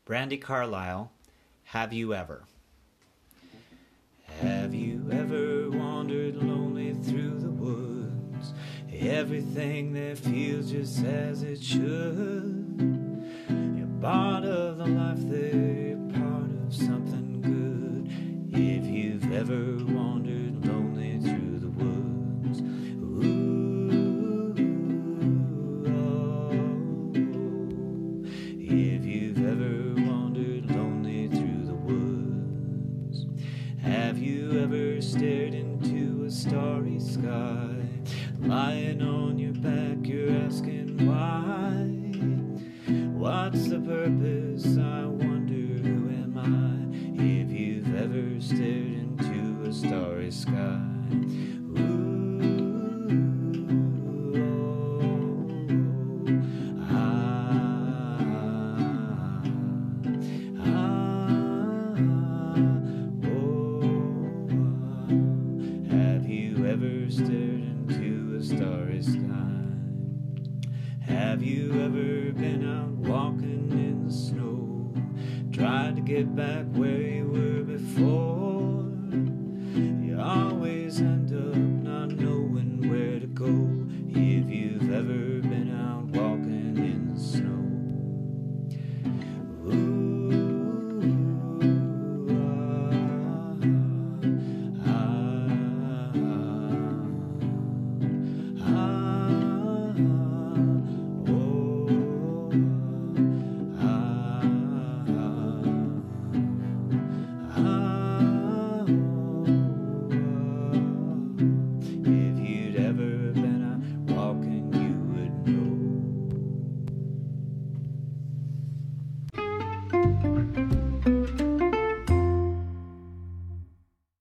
Brandi Carlile, Have You Ever? Have you ever wandered lonely through the woods? Everything there feels just as it should. You're part of the life there, you're part of something good. If you've ever wandered lonely through the woods, ooh, oh, if you've ever wandered lonely through the woods. Have you ever stared into a starry sky? Lying on your back, you're asking why. What's the purpose? I wonder, who am I? If you've ever stared into a starry sky. Ooh, oh, have you ever stared into a starry sky? Have you ever been out walking in the snow, tried to get back where you were before? You always